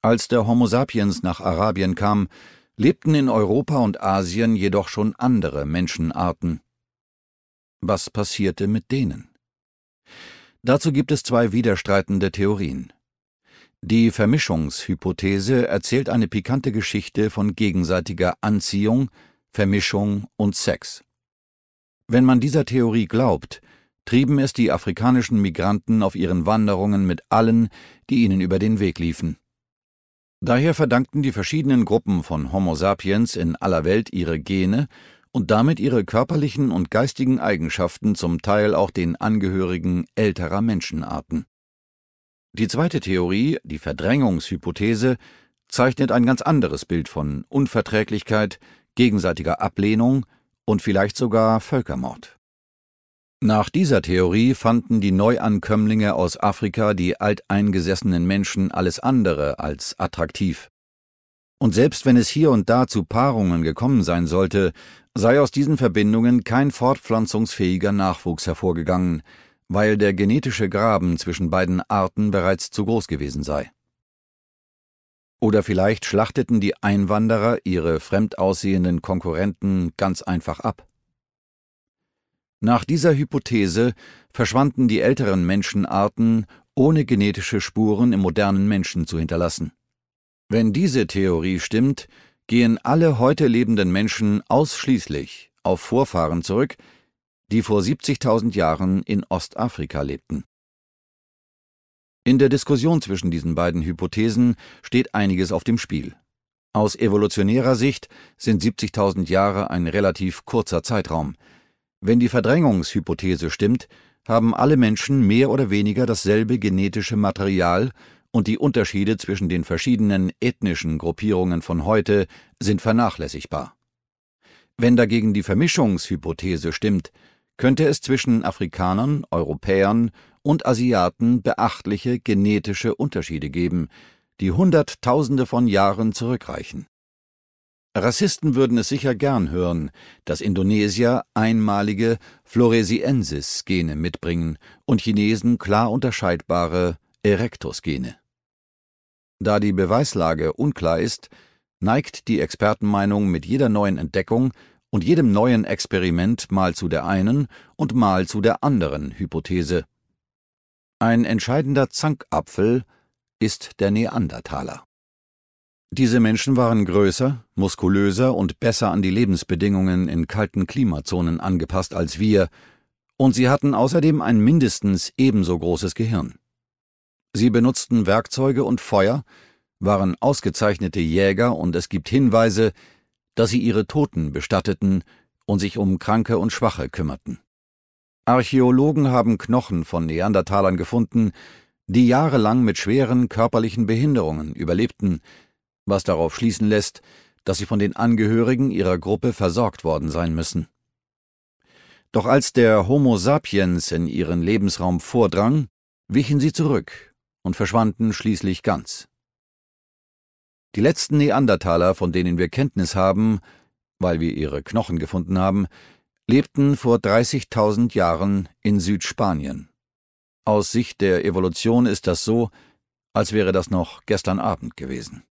Als der Homo sapiens nach Arabien kam, lebten in Europa und Asien jedoch schon andere Menschenarten. Was passierte mit denen? Dazu gibt es zwei widerstreitende Theorien. Die Vermischungshypothese erzählt eine pikante Geschichte von gegenseitiger Anziehung, Vermischung und Sex. Wenn man dieser Theorie glaubt, trieben es die afrikanischen Migranten auf ihren Wanderungen mit allen, die ihnen über den Weg liefen. Daher verdankten die verschiedenen Gruppen von Homo sapiens in aller Welt ihre Gene und damit ihre körperlichen und geistigen Eigenschaften zum Teil auch den Angehörigen älterer Menschenarten. Die zweite Theorie, die Verdrängungshypothese, zeichnet ein ganz anderes Bild von Unverträglichkeit, gegenseitiger Ablehnung und vielleicht sogar Völkermord. Nach dieser Theorie fanden die Neuankömmlinge aus Afrika die alteingesessenen Menschen alles andere als attraktiv. Und selbst wenn es hier und da zu Paarungen gekommen sein sollte, sei aus diesen Verbindungen kein fortpflanzungsfähiger Nachwuchs hervorgegangen, weil der genetische Graben zwischen beiden Arten bereits zu groß gewesen sei. Oder vielleicht schlachteten die Einwanderer ihre fremd aussehenden Konkurrenten ganz einfach ab. Nach dieser Hypothese verschwanden die älteren Menschenarten, ohne genetische Spuren im modernen Menschen zu hinterlassen. Wenn diese Theorie stimmt, gehen alle heute lebenden Menschen ausschließlich auf Vorfahren zurück, die vor 70.000 Jahren in Ostafrika lebten. In der Diskussion zwischen diesen beiden Hypothesen steht einiges auf dem Spiel. Aus evolutionärer Sicht sind 70.000 Jahre ein relativ kurzer Zeitraum. Wenn die Verdrängungshypothese stimmt, haben alle Menschen mehr oder weniger dasselbe genetische Material und die Unterschiede zwischen den verschiedenen ethnischen Gruppierungen von heute sind vernachlässigbar. Wenn dagegen die Vermischungshypothese stimmt, könnte es zwischen Afrikanern, Europäern und Asiaten beachtliche genetische Unterschiede geben, die Hunderttausende von Jahren zurückreichen. Rassisten würden es sicher gern hören, dass Indonesier einmalige Floresiensis-Gene mitbringen und Chinesen klar unterscheidbare Erectus-Gene. Da die Beweislage unklar ist, neigt die Expertenmeinung mit jeder neuen Entdeckung und jedem neuen Experiment mal zu der einen und mal zu der anderen Hypothese. Ein entscheidender Zankapfel ist der Neandertaler. Diese Menschen waren größer, muskulöser und besser an die Lebensbedingungen in kalten Klimazonen angepasst als wir, und sie hatten außerdem ein mindestens ebenso großes Gehirn. Sie benutzten Werkzeuge und Feuer, waren ausgezeichnete Jäger, und es gibt Hinweise, dass sie ihre Toten bestatteten und sich um Kranke und Schwache kümmerten. Archäologen haben Knochen von Neandertalern gefunden, die jahrelang mit schweren körperlichen Behinderungen überlebten, was darauf schließen lässt, dass sie von den Angehörigen ihrer Gruppe versorgt worden sein müssen. Doch als der Homo sapiens in ihren Lebensraum vordrang, wichen sie zurück und verschwanden schließlich ganz. Die letzten Neandertaler, von denen wir Kenntnis haben, weil wir ihre Knochen gefunden haben, lebten vor 30.000 Jahren in Südspanien. Aus Sicht der Evolution ist das so, als wäre das noch gestern Abend gewesen.